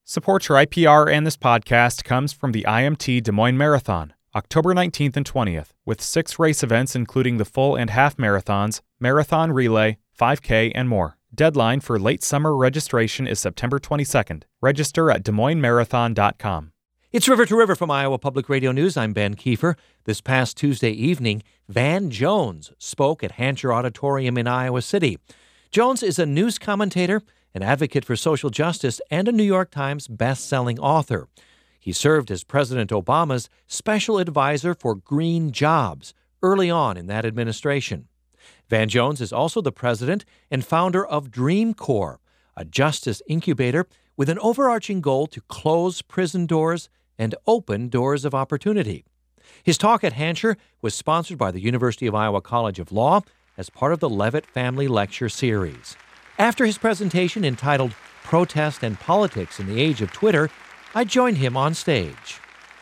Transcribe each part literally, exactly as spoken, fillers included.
Support for I P R and this podcast comes from the I M T Des Moines Marathon, October nineteenth and twentieth, with six race events including the full and half marathons, marathon relay, five K, and more. Deadline for late summer registration is September twenty-second. Register at des moines marathon dot com. It's River to River from Iowa Public Radio News. I'm Ben Kiefer. This past Tuesday evening, Van Jones spoke at Hancher Auditorium in Iowa City. Jones is a news commentator, an advocate for social justice, and a New York Times best-selling author. He served as President Obama's special advisor for green jobs early on in that administration. Van Jones is also the president and founder of Dream Corps, a justice incubator with an overarching goal to close prison doors and open doors of opportunity. His talk at Hancher was sponsored by the University of Iowa College of Law as part of the Levitt Family Lecture Series. After his presentation entitled Protest and Politics in the Age of Twitter, I joined him on stage.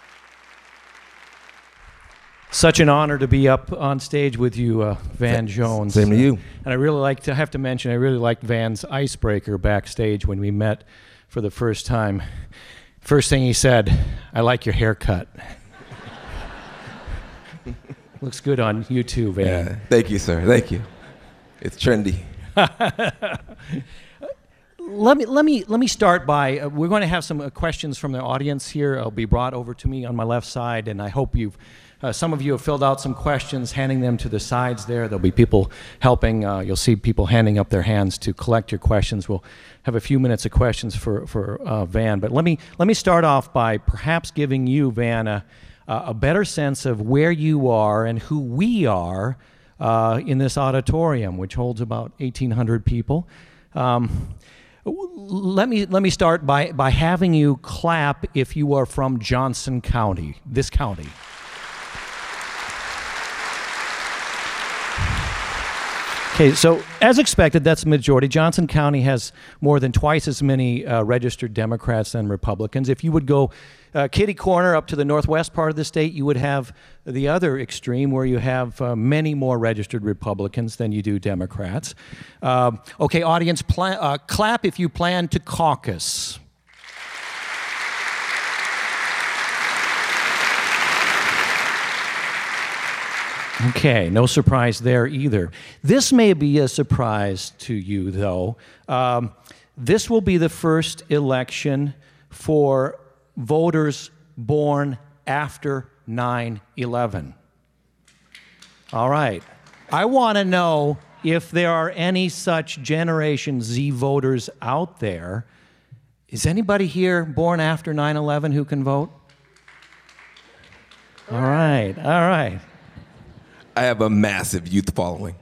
Such an honor to be up on stage with you, uh, Van Jones. Same to you. And I really like to I have to mention, I really liked Van's icebreaker backstage when we met for the first time. First thing he said, "I like your haircut." Looks good on you too, Van. Yeah, thank you, sir. Thank you. It's trendy. Let me let me let me start by uh, we're going to have some uh, questions from the audience here. It'll be brought over to me on my left side, and I hope you've uh, some of you have filled out some questions, handing them to the sides there. There'll be people helping. Uh, you'll see people handing up their hands to collect your questions. We'll have a few minutes of questions for for uh, Van, but let me let me start off by perhaps giving you, Van, a, a better sense of where you are and who we are uh, in this auditorium, which holds about eighteen hundred people. Um, Let me let me start by, by having you clap if you are from Johnson County, this county. Okay, so as expected, that's the majority. Johnson County has more than twice as many uh, registered Democrats than Republicans. If you would go uh, kitty corner up to the northwest part of the state, you would have the other extreme where you have uh, many more registered Republicans than you do Democrats. Uh, okay, audience, pla- uh, clap if you plan to caucus. Okay, no surprise there either. This may be a surprise to you, though. Um, this will be the first election for voters born after nine eleven. All right. I want to know if there are any such Generation Z voters out there. Is anybody here born after nine eleven who can vote? All right, all right. I have a massive youth following.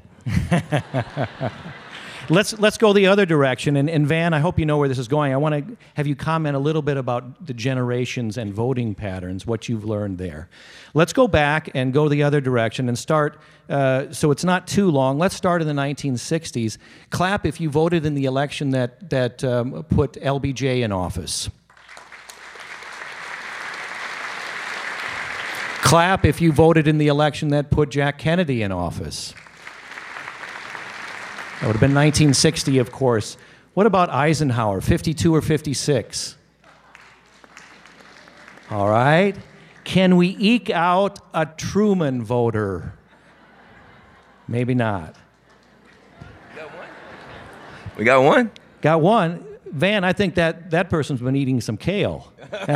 let's let's go the other direction. And, and Van, I hope you know where this is going. I want to have you comment a little bit about the generations and voting patterns, what you've learned there. Let's go back and go the other direction and start, uh, so it's not too long. Let's start in the nineteen sixties. Clap if you voted in the election that, that um, put L B J in office. Clap if you voted in the election that put Jack Kennedy in office. That would have been nineteen sixty, of course. What about Eisenhower, fifty-two or fifty-six? All right. Can we eke out a Truman voter? Maybe not. We got one. We got one? Got one. Van, I think that, that person's been eating some kale.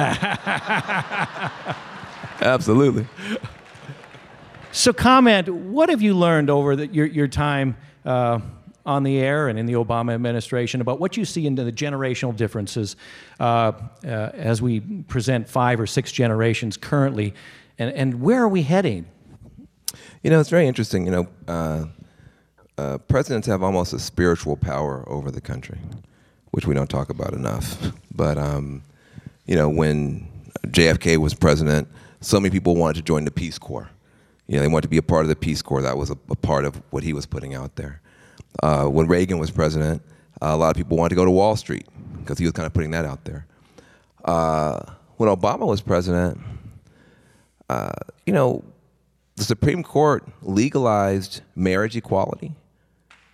Absolutely. So comment, what have you learned over the, your, your time uh, on the air and in the Obama administration about what you see into the generational differences uh, uh, as we present five or six generations currently, and, and where are we heading? You know, it's very interesting. You know, uh, uh, presidents have almost a spiritual power over the country, which we don't talk about enough. But, um, you know, when J F K was president, so many people wanted to join the Peace Corps. You know, they wanted to be a part of the Peace Corps. That was a, a part of what he was putting out there. Uh, when Reagan was president, uh, a lot of people wanted to go to Wall Street because he was kind of putting that out there. Uh, when Obama was president, uh, you know, the Supreme Court legalized marriage equality,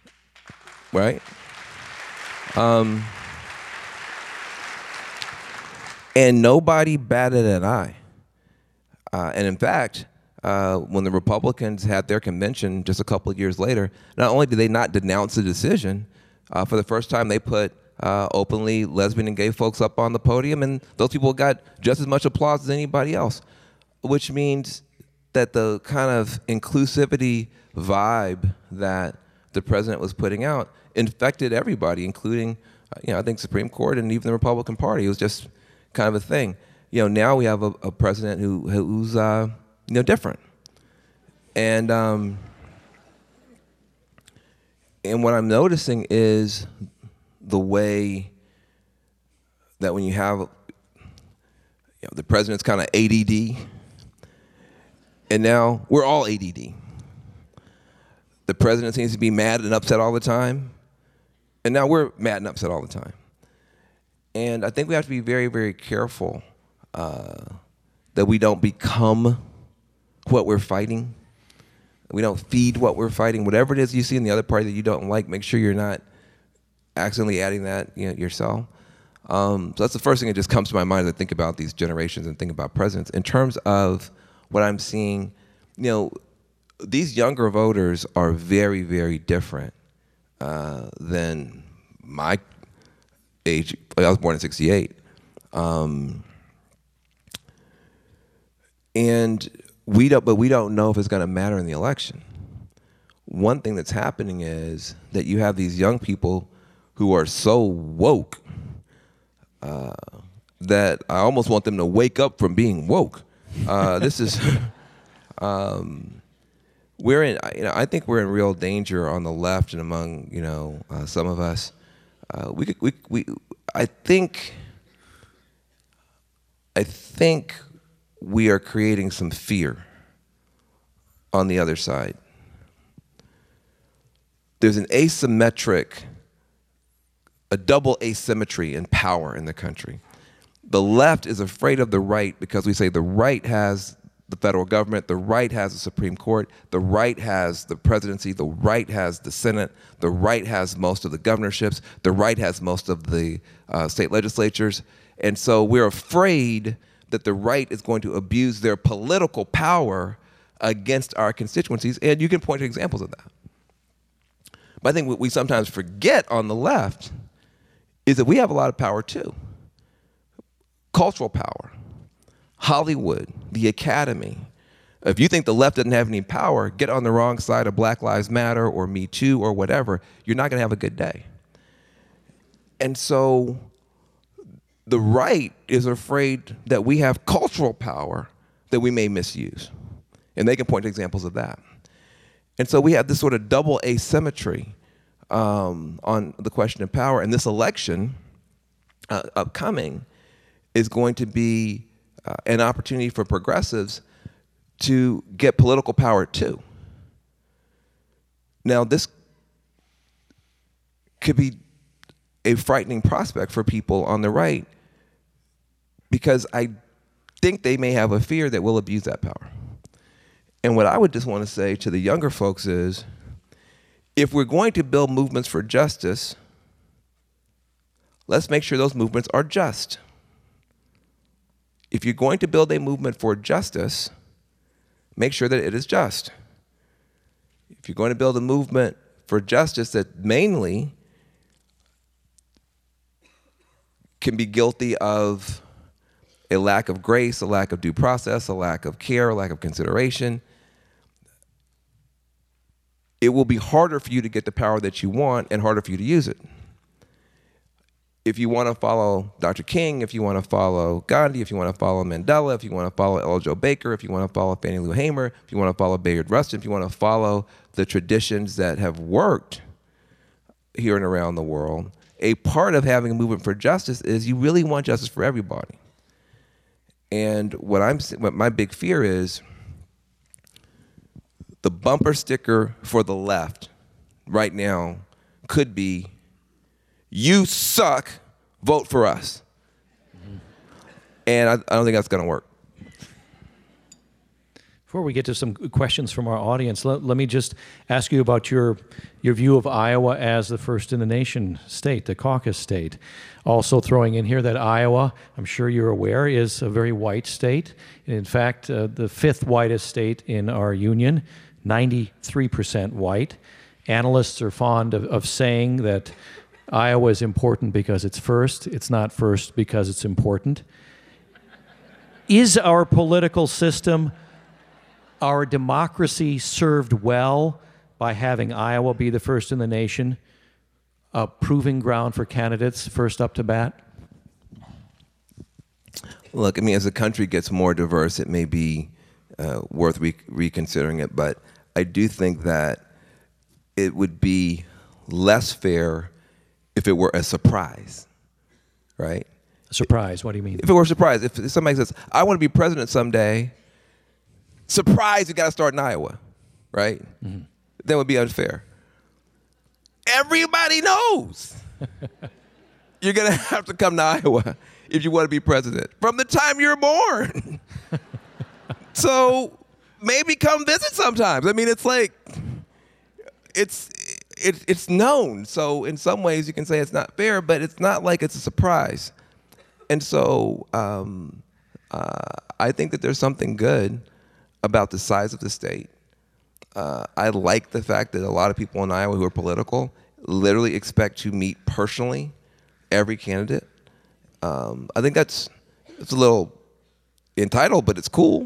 right? Um, And nobody batted an eye. Uh, and in fact, uh, when the Republicans had their convention just a couple of years later, not only did they not denounce the decision, uh, for the first time they put uh, openly lesbian and gay folks up on the podium, and those people got just as much applause as anybody else, which means that the kind of inclusivity vibe that the president was putting out infected everybody, including, uh, you know, I think Supreme Court and even the Republican Party. It was just kind of a thing. You know, now we have a, a president who who's uh, you know, different, and um, and what I'm noticing is the way that when you have, you know, the president's kind of A D D, and now we're all A D D. The president seems to be mad and upset all the time, and now we're mad and upset all the time. And I think we have to be very, very careful uh, that we don't become what we're fighting. We don't feed what we're fighting. Whatever it is you see in the other party that you don't like, make sure you're not accidentally adding that, you know, yourself. Um, so that's the first thing that just comes to my mind as I think about these generations and think about presidents. In terms of what I'm seeing, you know, these younger voters are very, very different uh, than my age. I was born in sixty-eight. Um, and we don't, but we don't know if it's gonna matter in the election. One thing that's happening is that you have these young people who are so woke uh, that I almost want them to wake up from being woke. Uh, this is, um, we're in, you know, I think we're in real danger on the left and among, you know, uh, some of us. Uh, we, we, we, I think, I think we are creating some fear on the other side. There's an asymmetric, a double asymmetry in power in the country. The left is afraid of the right because we say the right has the federal government, the right has the Supreme Court, the right has the presidency, the right has the Senate, the right has most of the governorships, the right has most of the uh, state legislatures. And so we're afraid that the right is going to abuse their political power against our constituencies, and you can point to examples of that. But I think what we sometimes forget on the left is that we have a lot of power too. Cultural power, Hollywood, the Academy. If you think the left doesn't have any power, get on the wrong side of Black Lives Matter or Me Too or whatever, you're not gonna have a good day. And so the right is afraid that we have cultural power that we may misuse. And they can point to examples of that. And so we have this sort of double asymmetry um, on the question of power. And this election uh, upcoming is going to be uh, an opportunity for progressives to get political power too. Now, this could be a frightening prospect for people on the right because I think they may have a fear that we'll abuse that power. And what I would just want to say to the younger folks is, if we're going to build movements for justice, let's make sure those movements are just. If you're going to build a movement for justice, make sure that it is just. If you're going to build a movement for justice that mainly can be guilty of a lack of grace, a lack of due process, a lack of care, a lack of consideration, it will be harder for you to get the power that you want and harder for you to use it. If you want to follow Doctor King, if you want to follow Gandhi, if you want to follow Mandela, if you want to follow Ella Jo Baker, if you want to follow Fannie Lou Hamer, if you want to follow Bayard Rustin, if you want to follow the traditions that have worked here and around the world, a part of having a movement for justice is you really want justice for everybody. And what I'm, what my big fear is, the bumper sticker for the left right now could be, you suck, vote for us. And I, I don't think that's gonna work. Before we get to some questions from our audience, let, let me just ask you about your your view of Iowa as the first in the nation state, the caucus state. Also throwing in here that Iowa, I'm sure you're aware, is a very white state. In fact, uh, the fifth whitest state in our union, ninety-three percent white. Analysts are fond of, of saying that Iowa is important because it's first. It's not first because it's important. Is our political system, our democracy served well by having Iowa be the first in the nation, a proving ground for candidates first up to bat? Look, I mean, as the country gets more diverse, it may be uh, worth re- reconsidering it, but I do think that it would be less fair if it were a surprise, right? A surprise, what do you mean? If it were a surprise, if somebody says, I want to be president someday, surprise, you got to start in Iowa, right? Mm-hmm. That would be unfair. Everybody knows you're going to have to come to Iowa if you want to be president from the time you're born. So maybe come visit sometimes. I mean, it's like, it's it, it's known. So in some ways you can say it's not fair, but it's not like it's a surprise. And so um, uh, I think that there's something good about the size of the state. Uh, I like the fact that a lot of people in Iowa who are political literally expect to meet personally every candidate. Um, I think that's it's a little entitled, but it's cool.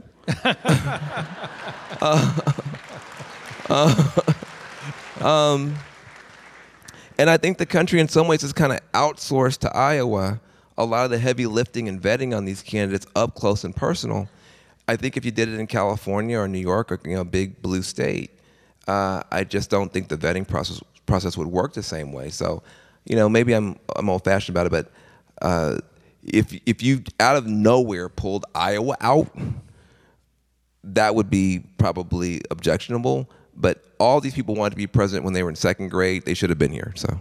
uh, uh, um, and I think the country in some ways has kind of outsourced to Iowa a lot of the heavy lifting and vetting on these candidates up close and personal. I think if you did it in California or New York or, you know, a big blue state, uh, I just don't think the vetting process process would work the same way. So, you know, maybe I'm I'm old-fashioned about it, but uh, if if you out of nowhere pulled Iowa out, that would be probably objectionable. But all these people wanted to be president when they were in second grade. They should have been here. So.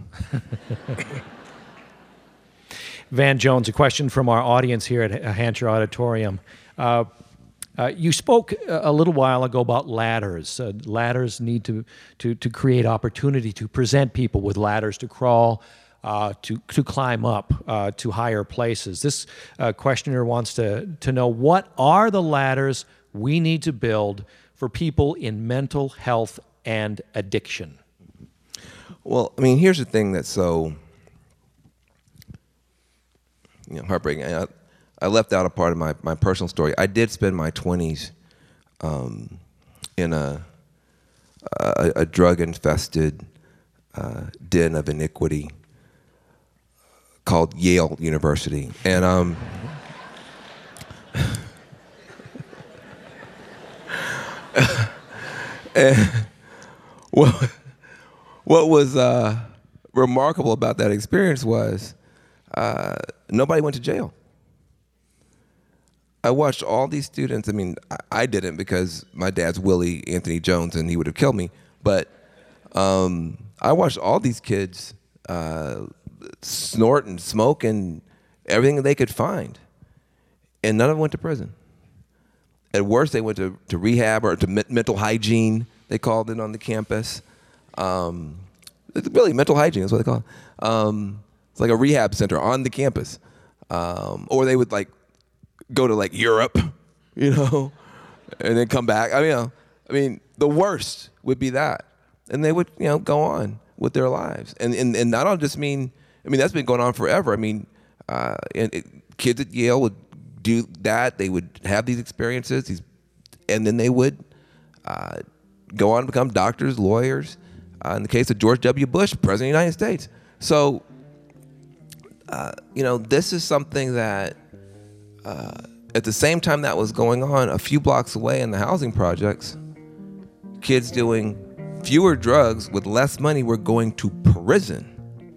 Van Jones, a question from our audience here at Hancher Auditorium. Uh, uh, you spoke a little while ago about ladders. Uh, ladders need to, to, to create opportunity to present people with ladders to crawl, uh, to, to climb up uh, to higher places. This uh, questioner wants to, to know, what are the ladders we need to build for people in mental health and addiction? Well, I mean, here's the thing that's so you know, heartbreaking. I, I left out a part of my, my personal story. I did spend my twenties um, in a, a, a drug-infested uh, den of iniquity called Yale University. And um, and what, what was uh, remarkable about that experience was uh, nobody went to jail. I watched all these students. I mean, I, I didn't because my dad's Willie Anthony Jones and he would have killed me. But um, I watched all these kids uh, snort and smoke and everything that they could find. And none of them went to prison. At worst, they went to, to rehab or to me- mental hygiene, they called it on the campus. Um, it's really, mental hygiene is what they call it. Um, it's like a rehab center on the campus. Um, or they would like go to like Europe, you know, and then come back. I mean, you know, I mean, the worst would be that. And they would, you know, go on with their lives. And and, and I don't just mean, I mean, that's been going on forever. I mean, uh, and it, kids at Yale would do that. They would have these experiences, these, and then they would uh, go on to become doctors, lawyers. Uh, in the case of George W. Bush, President of the United States. So, uh, you know, this is something that uh, at the same time that was going on, a few blocks away in the housing projects, kids doing fewer drugs with less money were going to prison.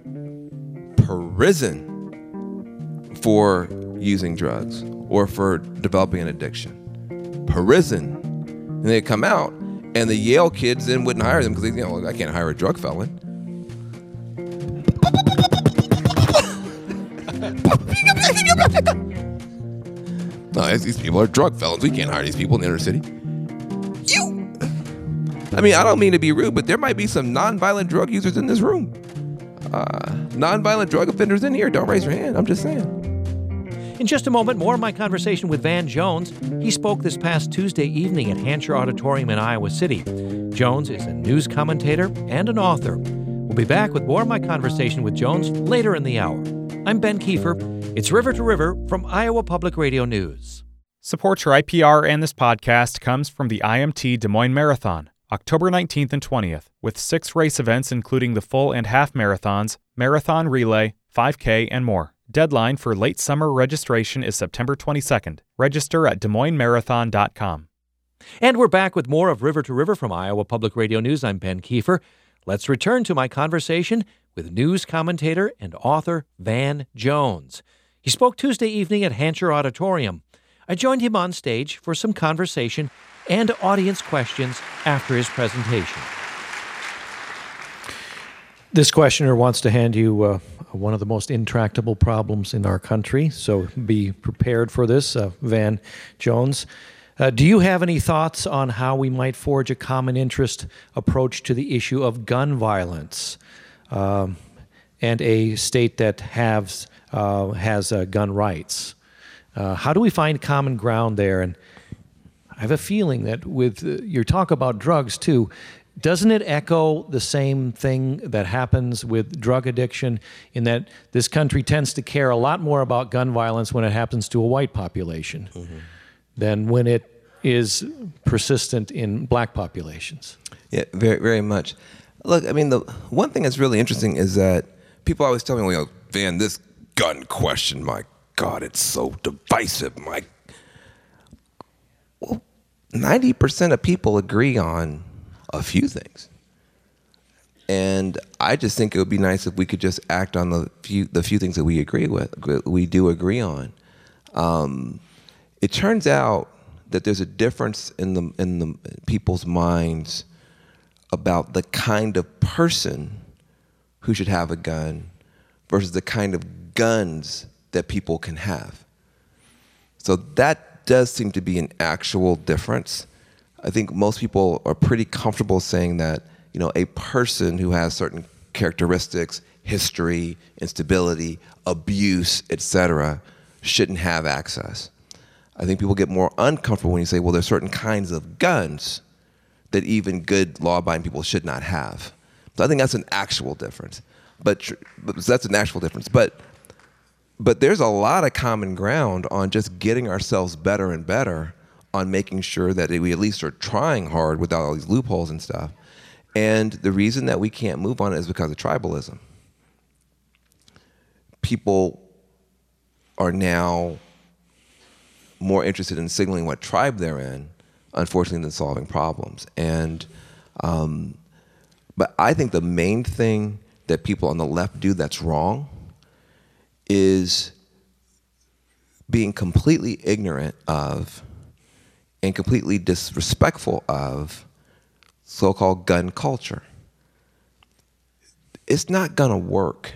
Prison for using drugs or for developing an addiction. Prison. And they'd come out, and the Yale kids then wouldn't hire them because they, you know, I can't hire a drug felon. No, these people are drug felons. We can't hire these people in the inner city. I mean, I don't mean to be rude, but there might be some nonviolent drug users in this room. Uh, nonviolent drug offenders in here. Don't raise your hand. I'm just saying. In just a moment, more of my conversation with Van Jones. He spoke this past Tuesday evening at Hancher Auditorium in Iowa City. Jones is a news commentator and an author. We'll be back with more of my conversation with Jones later in the hour. I'm Ben Kiefer. It's River to River from Iowa Public Radio News. Support for I P R and this podcast comes from the I M T Des Moines Marathon, October nineteenth and twentieth, with six race events including the full and half marathons, marathon relay, five K, and more. Deadline for late summer registration is September twenty-second. Register at des moines marathon dot com. And we're back with more of River to River from Iowa Public Radio News. I'm Ben Kiefer. Let's return to my conversation with news commentator and author Van Jones. He spoke Tuesday evening at Hancher Auditorium. I joined him on stage for some conversation and audience questions after his presentation. This questioner wants to hand you uh, one of the most intractable problems in our country, so be prepared for this, uh, Van Jones. Uh, do you have any thoughts on how we might forge a common interest approach to the issue of gun violence um, and a state that has, uh, has uh, gun rights? Uh, how do we find common ground there? And I have a feeling that with uh, your talk about drugs, too, doesn't it echo the same thing that happens with drug addiction in that this country tends to care a lot more about gun violence when it happens to a white population mm-hmm. than when it is persistent in black populations? Yeah, very, very much. Look, I mean, the one thing that's really interesting is that people always tell me, well, you know, Van, this gun question, my God, it's so divisive. My, well, ninety percent of people agree on a few things. And I just think it would be nice if we could just act on the few the few things that we agree with, we do agree on. Um, it turns out that there's a difference in the in the people's minds about the kind of person who should have a gun versus the kind of guns that people can have. So that does seem to be an actual difference. I think most people are pretty comfortable saying that, you know, a person who has certain characteristics, history, instability, abuse, et cetera, shouldn't have access. I think people get more uncomfortable when you say, well, there's certain kinds of guns that even good law-abiding people should not have. So I think that's an actual difference. But, but that's an actual difference. But but there's a lot of common ground on just getting ourselves better and better on making sure that we at least are trying hard without all these loopholes and stuff. And the reason that we can't move on it is because of tribalism. People are now more interested in signaling what tribe they're in, unfortunately, than solving problems. And, um, but I think the main thing that people on the left do that's wrong is being completely ignorant of and completely disrespectful of so-called gun culture. It's not gonna work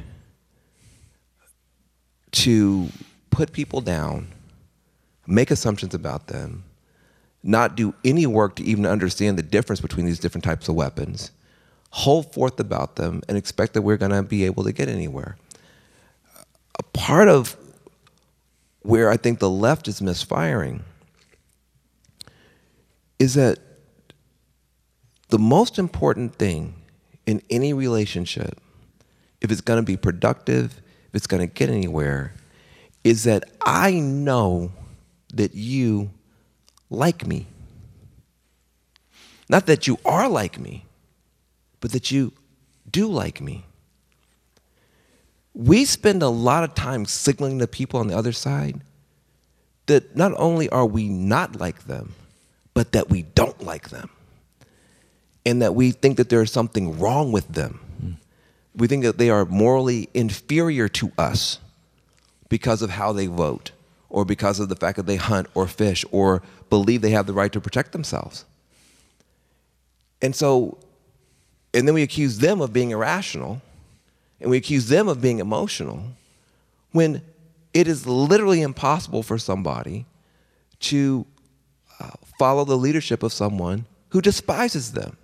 to put people down, make assumptions about them, not do any work to even understand the difference between these different types of weapons, hold forth about them, and expect that we're gonna be able to get anywhere. A part of where I think the left is misfiring is that the most important thing in any relationship, if it's gonna be productive, if it's gonna get anywhere, is that I know that you like me. Not that you are like me, but that you do like me. We spend a lot of time signaling to people on the other side that not only are we not like them, but that we don't like them. And that we think that there's something wrong with them. Mm. We think that they are morally inferior to us because of how they vote, or because of the fact that they hunt or fish, or believe they have the right to protect themselves. And so, and then we accuse them of being irrational, and we accuse them of being emotional, when it is literally impossible for somebody to uh, follow the leadership of someone who despises them.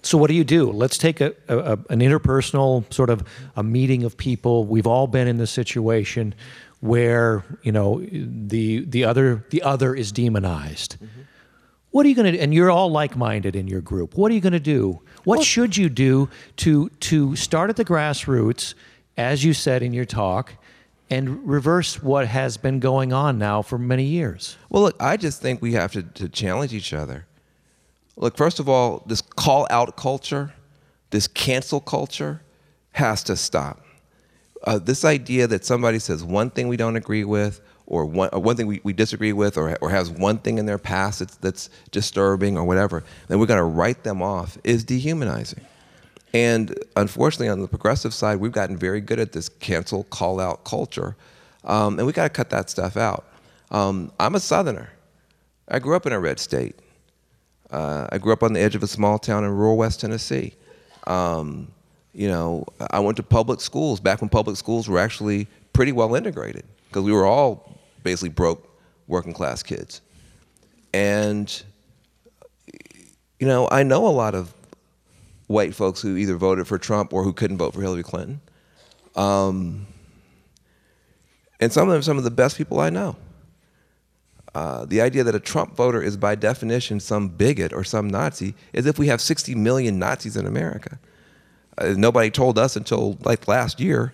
So what do you do? Let's take a, a, an interpersonal sort of a meeting of people. We've all been in this situation where, you know, the the other the other is demonized. Mm-hmm. What are you going to do? And you're all like-minded in your group. What are you going to do? What well, should you do to to start at the grassroots, as you said in your talk, and reverse what has been going on now for many years? Well, look, I just think we have to, to challenge each other. Look, first of all, this call-out culture, this cancel culture has to stop. Uh, this idea that somebody says one thing we don't agree with, or one, or one thing we, we disagree with, or, or has one thing in their past that's, that's disturbing or whatever, then we're going to write them off, is dehumanizing. And unfortunately, on the progressive side, we've gotten very good at this cancel, call-out culture, um, and we got to cut that stuff out. Um, I'm a Southerner. I grew up in a red state. Uh, I grew up on the edge of a small town in rural West Tennessee. Um, you know, I went to public schools back when public schools were actually pretty well integrated, because we were all basically broke working class kids. And, you know, I know a lot of white folks who either voted for Trump or who couldn't vote for Hillary Clinton. Um, and some of them are some of the best people I know. Uh, the idea that a Trump voter is by definition some bigot or some Nazi, as if we have sixty million Nazis in America. Uh, nobody told us until like last year.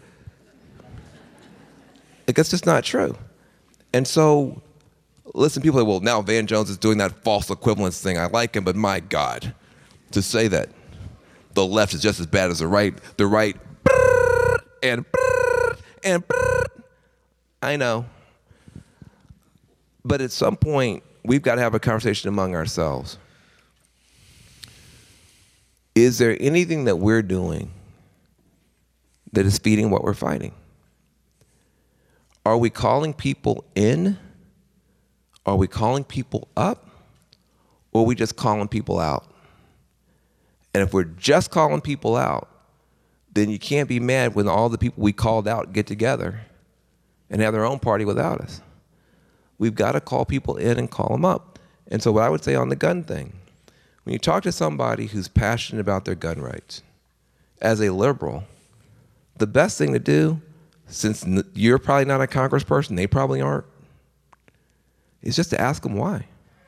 Like, that's just not true. And so, listen, people are like, well, now Van Jones is doing that false equivalence thing. I like him, but my God, to say that the left is just as bad as the right, the right, and, and, I know. But at some point, we've got to have a conversation among ourselves. Is there anything that we're doing that is feeding what we're fighting? Are we calling people in? Are we calling people up? Or are we just calling people out? And if we're just calling people out, then you can't be mad when all the people we called out get together and have their own party without us. We've got to call people in and call them up. And so what I would say on the gun thing, when you talk to somebody who's passionate about their gun rights, as a liberal, the best thing to do, since you're probably not a congressperson, they probably aren't, is just to ask them why.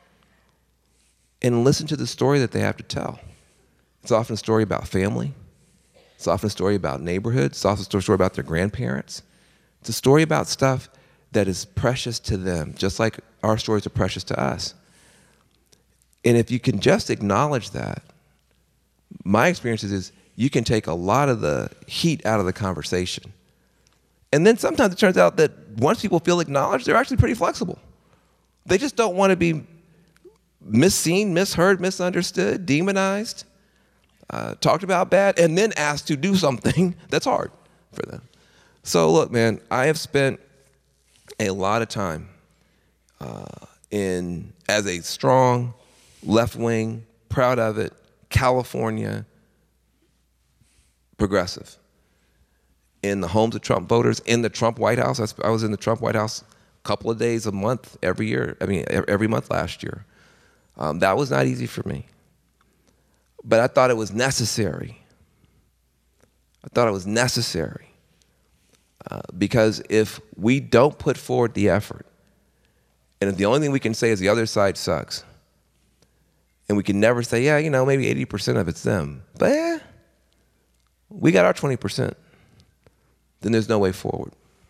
And listen to the story that they have to tell. It's often a story about family. It's often a story about neighborhoods. It's often a story about their grandparents. It's a story about stuff that is precious to them, just like our stories are precious to us. And if you can just acknowledge that, my experience is you can take a lot of the heat out of the conversation. And then sometimes it turns out that once people feel acknowledged, they're actually pretty flexible. They just don't want to be misseen, misheard, misunderstood, demonized, uh, talked about bad, and then asked to do something that's hard for them. So look, man, I have spent a lot of time uh, in, as a strong, left-wing, proud of it, California progressive, in the homes of Trump voters, in the Trump White House. I was in the Trump White House a couple of days a month every year, I mean, every month last year. Um, that was not easy for me. But I thought it was necessary. I thought it was necessary. Uh, because if we don't put forward the effort, and if the only thing we can say is the other side sucks, and we can never say, yeah, you know, maybe eighty percent of it's them, but yeah, we got our twenty percent, then there's no way forward.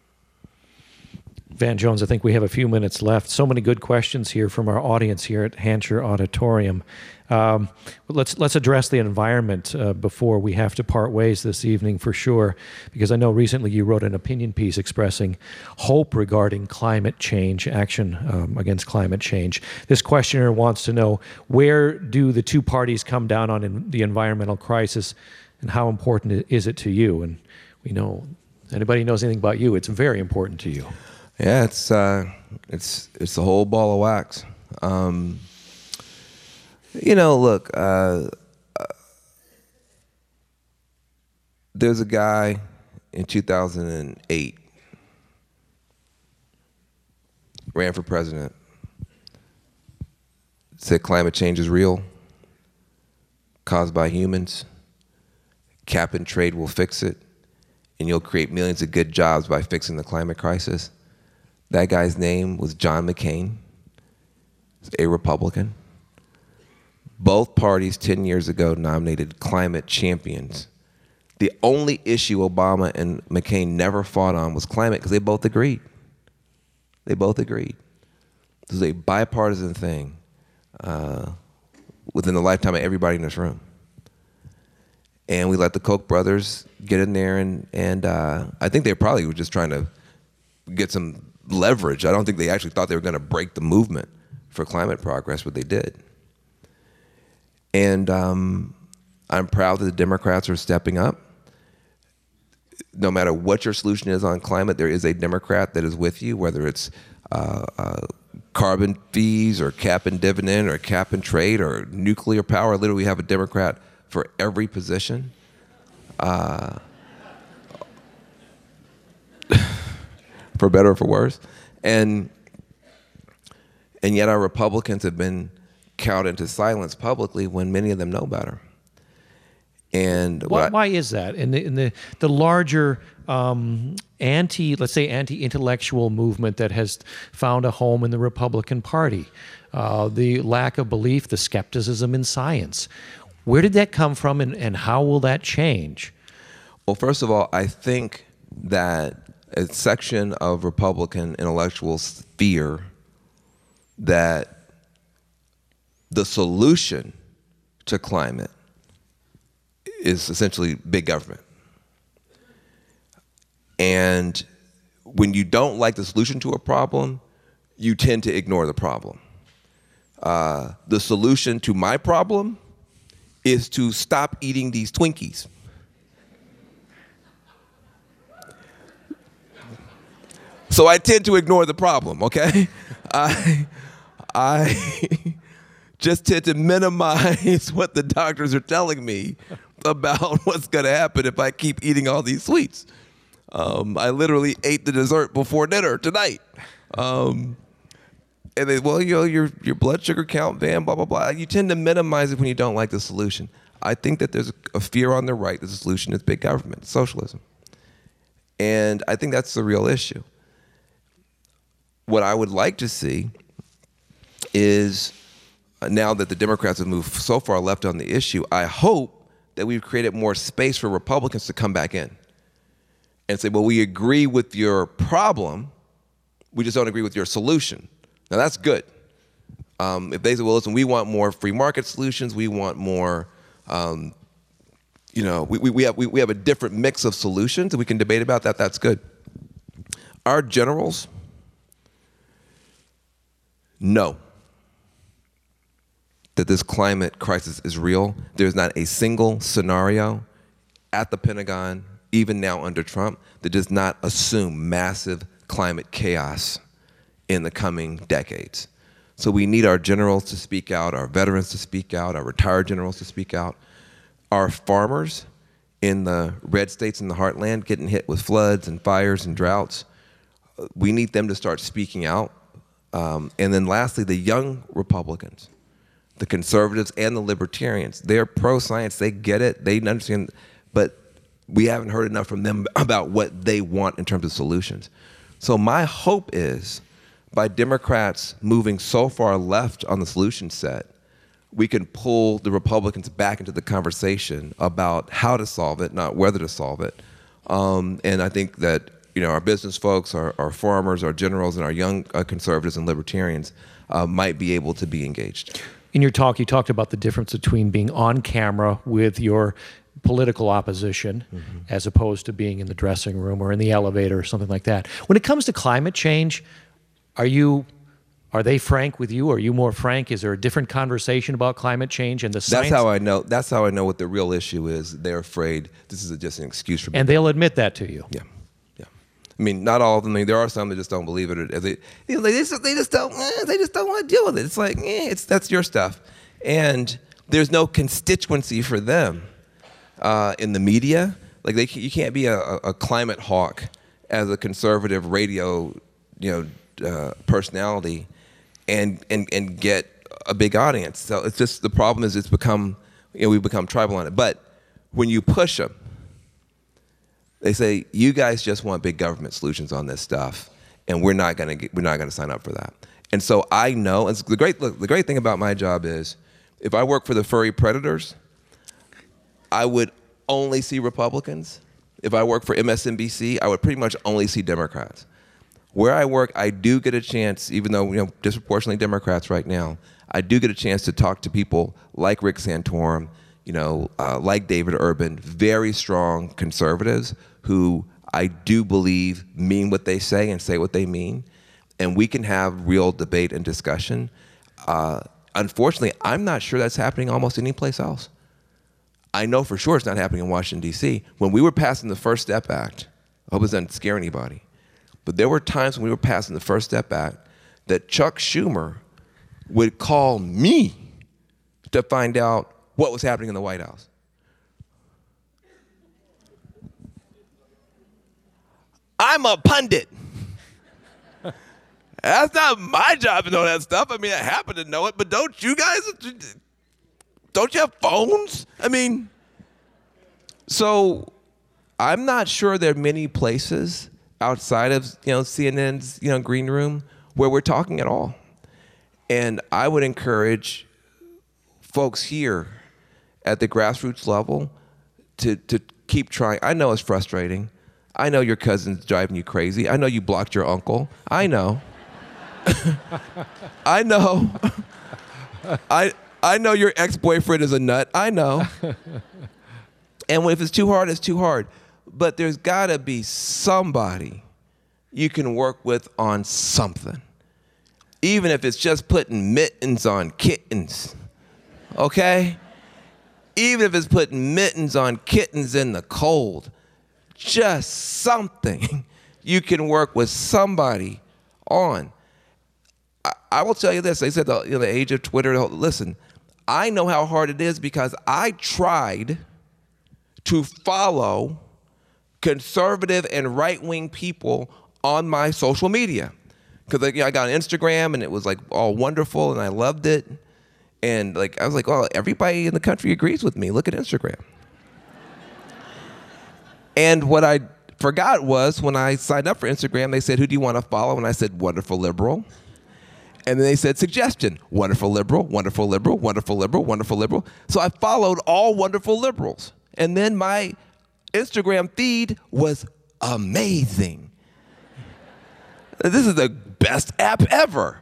Van Jones, I think we have a few minutes left. So many good questions here from our audience here at Hancher Auditorium. Um, let's let's address the environment uh, before we have to part ways this evening, for sure, because I know recently you wrote an opinion piece expressing hope regarding climate change, action um, against climate change. This questioner wants to know, where do the two parties come down on in the environmental crisis, and how important is it to you? And we know, anybody knows anything about you, it's very important to you. Yeah, it's uh, it's it's the whole ball of wax. Um, you know, look, uh, uh, there's a guy in two thousand eight ran for president, said climate change is real, caused by humans. Cap and trade will fix it, and you'll create millions of good jobs by fixing the climate crisis. That guy's name was John McCain. He's a Republican. Both parties ten years ago nominated climate champions. The only issue Obama and McCain never fought on was climate because they both agreed. They both agreed. This is a bipartisan thing uh, within the lifetime of everybody in this room. And we let the Koch brothers get in there, and, and uh, I think they probably were just trying to get some leverage. I don't think they actually thought they were going to break the movement for climate progress, but they did. And um, I'm proud that the Democrats are stepping up. No matter what your solution is on climate, there is a Democrat that is with you, whether it's uh, uh, carbon fees or cap and dividend or cap and trade or nuclear power. Literally, we have a Democrat for every position. Uh, for better or for worse. And, and yet our Republicans have been cowed into silence publicly when many of them know better. And why, I, why is that? In the in the the larger um, anti, let's say, anti-intellectual movement that has found a home in the Republican Party, uh, the lack of belief, the skepticism in science, where did that come from, and, and how will that change? Well, first of all, I think that a section of Republican intellectuals fear that the solution to climate is essentially big government. And when you don't like the solution to a problem, you tend to ignore the problem. Uh, the solution to my problem is to stop eating these Twinkies. So I tend to ignore the problem, okay? I, I just tend to minimize what the doctors are telling me about what's gonna happen if I keep eating all these sweets. Um, I literally ate the dessert before dinner tonight. Um, and they, well, you know, your, your blood sugar count, Van, blah, blah, blah. You tend to minimize it when you don't like the solution. I think that there's a fear on the right that the solution is big government, socialism. And I think that's the real issue. What I would like to see is, uh, now that the Democrats have moved so far left on the issue, I hope that we've created more space for Republicans to come back in and say, well, we agree with your problem, we just don't agree with your solution. Now that's good. Um, if they say, well, listen, we want more free market solutions, we want more, um, you know, we, we, we, have, we, we have a different mix of solutions and we can debate about that, that's good. Our generals know that this climate crisis is real. There's not a single scenario at the Pentagon, even now under Trump, that does not assume massive climate chaos in the coming decades. So we need our generals to speak out, our veterans to speak out, our retired generals to speak out. Our farmers in the red states in the heartland getting hit with floods and fires and droughts, we need them to start speaking out. Um, and then lastly, the young Republicans, the conservatives and the libertarians, they're pro-science, they get it, they understand, but we haven't heard enough from them about what they want in terms of solutions. So my hope is, by Democrats moving so far left on the solution set, we can pull the Republicans back into the conversation about how to solve it, not whether to solve it. Um, and I think that, you know, our business folks, our, our farmers, our generals, and our young uh, conservatives and libertarians uh, might be able to be engaged. In your talk, you talked about the difference between being on camera with your political opposition mm-hmm. as opposed to being in the dressing room or in the elevator or something like that. When it comes to climate change, are you, are they frank with you? Are you more frank? Is there a different conversation about climate change and the science? That's how I know. That's how I know what the real issue is. They're afraid this is just an excuse for me. And they'll admit that to you. Yeah. I mean, not all of them. I mean, there are some that just don't believe it. Or they, you know, they just they just don't eh, they just don't want to deal with it. It's like, eh, it's that's your stuff, and there's no constituency for them uh, in the media. Like they, you can't be a, a climate hawk as a conservative radio, you know, uh, personality, and and and get a big audience. So it's just the problem is it's become you know, we become tribal on it. But when you push them, they say, you guys just want big government solutions on this stuff, and we're not gonna get, we're not gonna sign up for that. And so I know, and the great look, the great thing about my job is, if I work for the furry predators, I would only see Republicans. If I work for M S N B C, I would pretty much only see Democrats. Where I work, I do get a chance, even though, you know, disproportionately Democrats right now, I do get a chance to talk to people like Rick Santorum, you know, uh, like David Urban, very strong conservatives who I do believe mean what they say and say what they mean. And we can have real debate and discussion. Uh, unfortunately, I'm not sure that's happening almost any place else. I know for sure it's not happening in Washington, D C. When we were passing the First Step Act, I hope it doesn't scare anybody, but there were times when we were passing the First Step Act that Chuck Schumer would call me to find out what was happening in the White House. I'm a pundit. That's not my job to know that stuff. I mean, I happen to know it, but don't you guys, don't you have phones? I mean, so I'm not sure there are many places outside of, you know, C N N's, you know, green room where we're talking at all. And I would encourage folks here at the grassroots level to, to keep trying. I know it's frustrating. I know your cousin's driving you crazy. I know you blocked your uncle. I know. I know. I I know your ex-boyfriend is a nut. I know. And if it's too hard, it's too hard. But there's got to be somebody you can work with on something. Even if it's just putting mittens on kittens, okay? Even if it's putting mittens on kittens in the cold, just something you can work with somebody on. I, I will tell you this, they said the, you know, the age of Twitter, listen, I know how hard it is because I tried to follow conservative and right-wing people on my social media. Because like, you know, I got on Instagram and it was like all wonderful and I loved it. And like I was like, oh, everybody in the country agrees with me. Look at Instagram. And what I forgot was when I signed up for Instagram, they said, who do you want to follow? And I said, wonderful liberal. And then they said, suggestion, wonderful liberal, wonderful liberal, wonderful liberal, wonderful liberal. So I followed all wonderful liberals. And then my Instagram feed was amazing. This is the best app ever.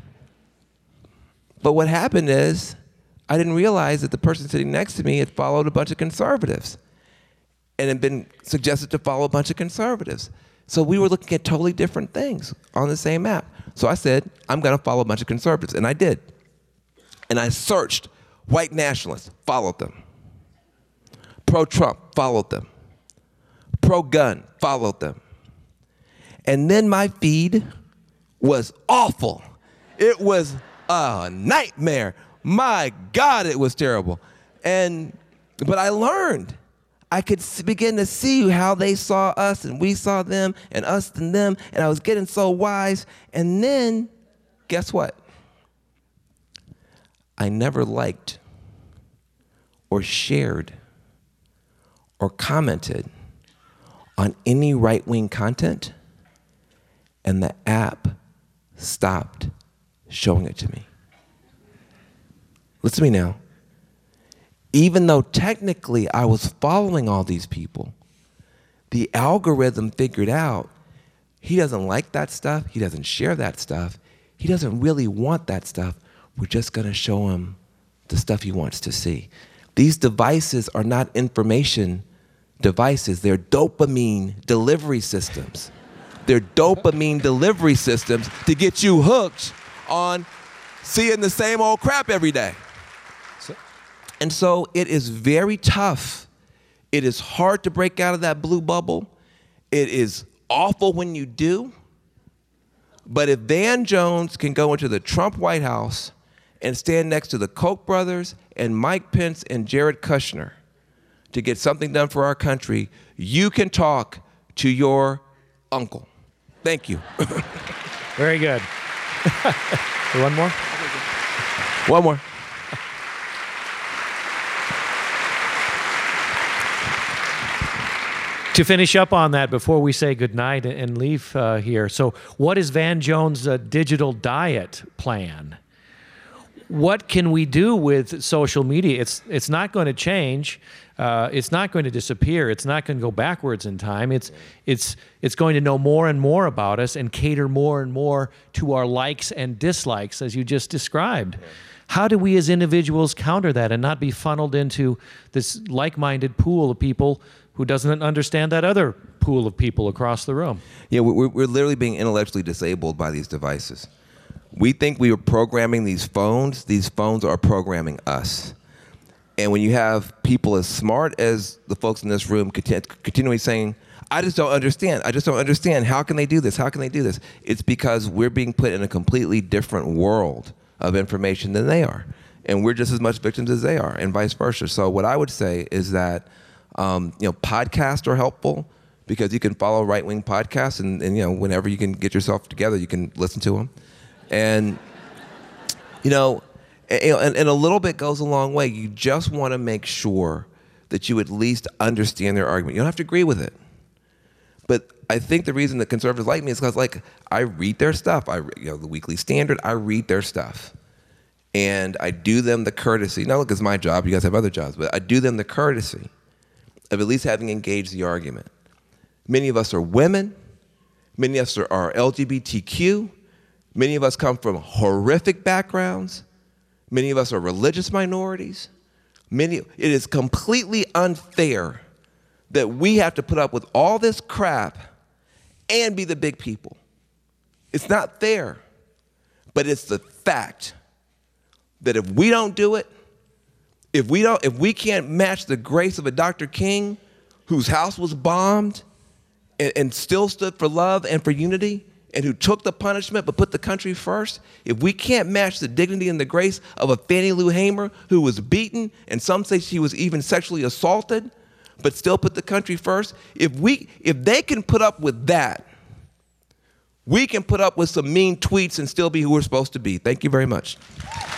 But what happened is I didn't realize that the person sitting next to me had followed a bunch of conservatives and had been suggested to follow a bunch of conservatives. So we were looking at totally different things on the same app. So I said, I'm going to follow a bunch of conservatives. And I did. And I searched white nationalists, followed them. Pro-Trump, followed them. Pro-gun, followed them. And then my feed was awful. It was a nightmare. My God, it was terrible. And but I learned. I could begin to see how they saw us and we saw them and us and them, and I was getting so wise. And then, guess what? I never liked or shared or commented on any right-wing content, and the app stopped showing it to me. Listen to me now. Even though technically I was following all these people, the algorithm figured out he doesn't like that stuff, he doesn't share that stuff, he doesn't really want that stuff. We're just gonna show him the stuff he wants to see. These devices are not information devices, they're dopamine delivery systems. They're dopamine delivery systems to get you hooked on seeing the same old crap every day. And so it is very tough. It is hard to break out of that blue bubble. It is awful when you do. But if Van Jones can go into the Trump White House and stand next to the Koch brothers and Mike Pence and Jared Kushner to get something done for our country, you can talk to your uncle. Thank you. Very good. One more? One more. To finish up on that, before we say goodnight and leave uh, here, so what is Van Jones' uh, digital diet plan? What can we do with social media? It's it's not going to change. Uh, it's not going to disappear. It's not going to go backwards in time. It's it's it's going to know more and more about us and cater more and more to our likes and dislikes, as you just described. How do we as individuals counter that and not be funneled into this like-minded pool of people who doesn't understand that other pool of people across the room? Yeah, we're, we're literally being intellectually disabled by these devices. We think we are programming these phones. These phones are programming us. And when you have people as smart as the folks in this room continu- continually saying, I just don't understand. I just don't understand. How can they do this? How can they do this? It's because we're being put in a completely different world of information than they are. And we're just as much victims as they are, and vice versa. So what I would say is that um, you know, podcasts are helpful because you can follow right-wing podcasts, and, and you know, whenever you can get yourself together, you can listen to them. And you know, and, and a little bit goes a long way. You just want to make sure that you at least understand their argument. You don't have to agree with it. But I think the reason that conservatives like me is because, like, I read their stuff. I, you know, the Weekly Standard, I read their stuff. And I do them the courtesy. Now, look, it's my job. You guys have other jobs. But I do them the courtesy of at least having engaged the argument. Many of us are women. Many of us are, are L G B T Q. Many of us come from horrific backgrounds. Many of us are religious minorities. Many, it is completely unfair that we have to put up with all this crap and be the big people. It's not fair, but it's the fact that if we don't do it, if we don't, if we can't match the grace of a Doctor King, whose house was bombed and, and still stood for love and for unity, and who took the punishment but put the country first, if we can't match the dignity and the grace of a Fannie Lou Hamer who was beaten, and some say she was even sexually assaulted, but still put the country first, if we, if they can put up with that, we can put up with some mean tweets and still be who we're supposed to be. Thank you very much.